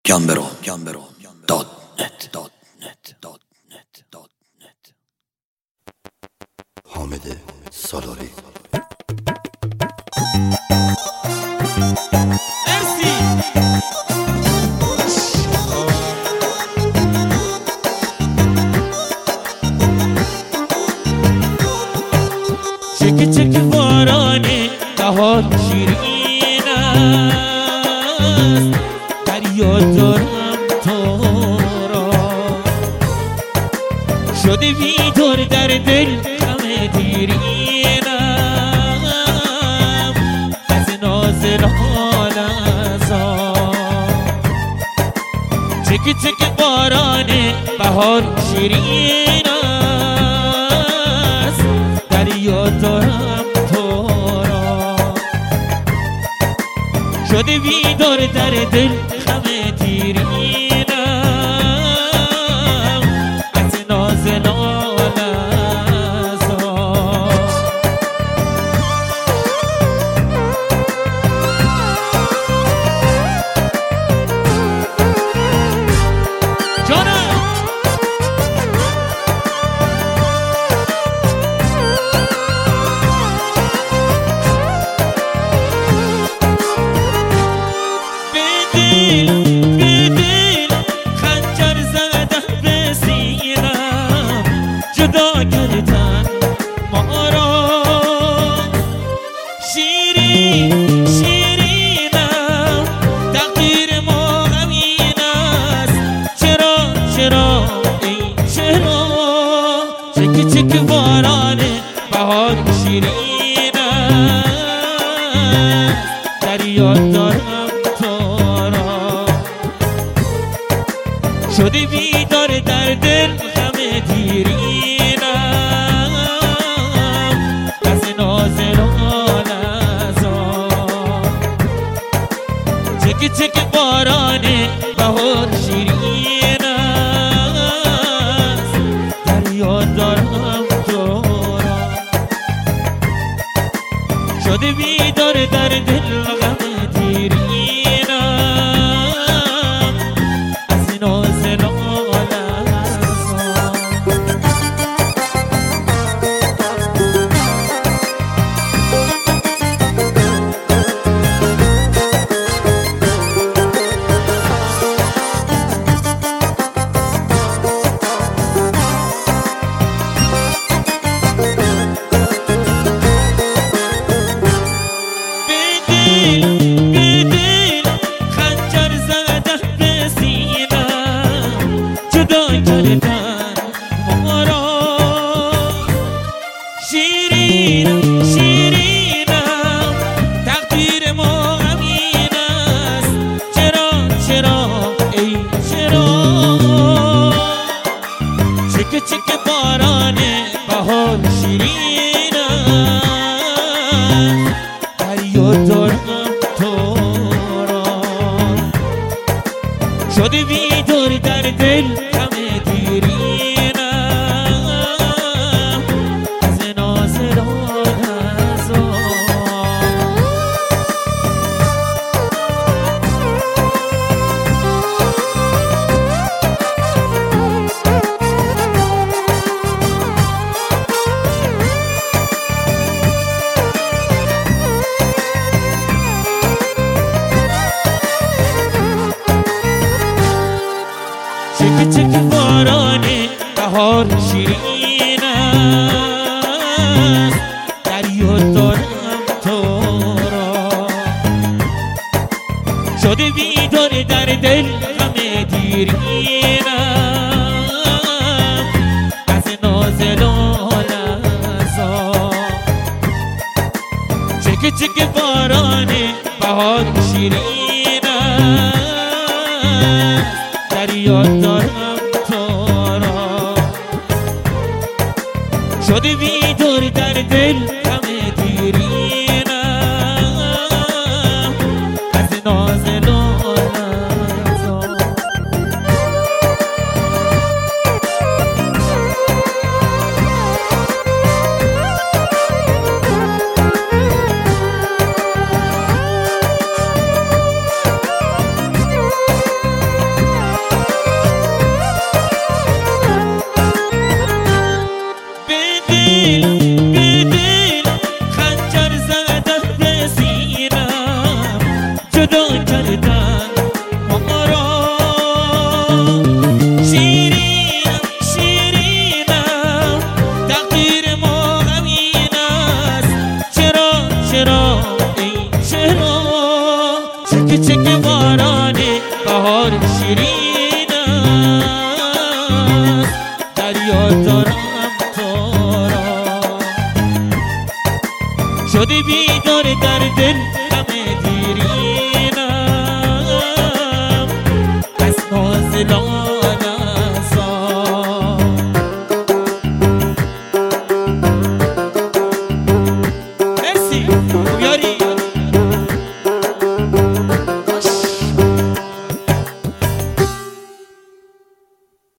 gambero.net حامد سالاری. چک چک باران بهار شیرین است، دریا دارم تو را شده بیدار در دل غم دیرینم از ناز لاله‌زار. چک چک باران بهار شیرین است، دریا دارم تو را شده بیدار در دل غم دیرینم از ناز لاله‌زار. جانم به دل خنجر زدن به سینم، جدا کردن ما را. شیرین شیرینم تقدیر ما همین است، چرا ای چرا. چک چک باران بهار شیرین است، دریا دارم شده بیدار در دل غم دیرینم از ناز لاله‌زار. چک چک باران بهار شیرین است، دریا دارم تو را شده بیدار در دل غم دیرینم از ناز لاله‌زار. به دل خنجر زدن به سینم، جدا کردن ما را. شیرینم شیرینم تقدیر ما همین است، چرا ای چرا. چک چک باران بهار شیرین است، دریا دارم تو را شده بیدار در دل غم دیرینم از ناز لاله‌زار. چک چک باران بهار شیرین است، دریا دارم تو را شده بیدار در دل غم دیرینم از ناز لاله‌زار. چک چک باران بهار شیرین است، دریا دارم تو را شده بیدار در دل غم دیرینم از ناز لاله‌زار. بهار شیرین است دریا دارم تو را شده بیدار در دل غم دیرینم از نازلان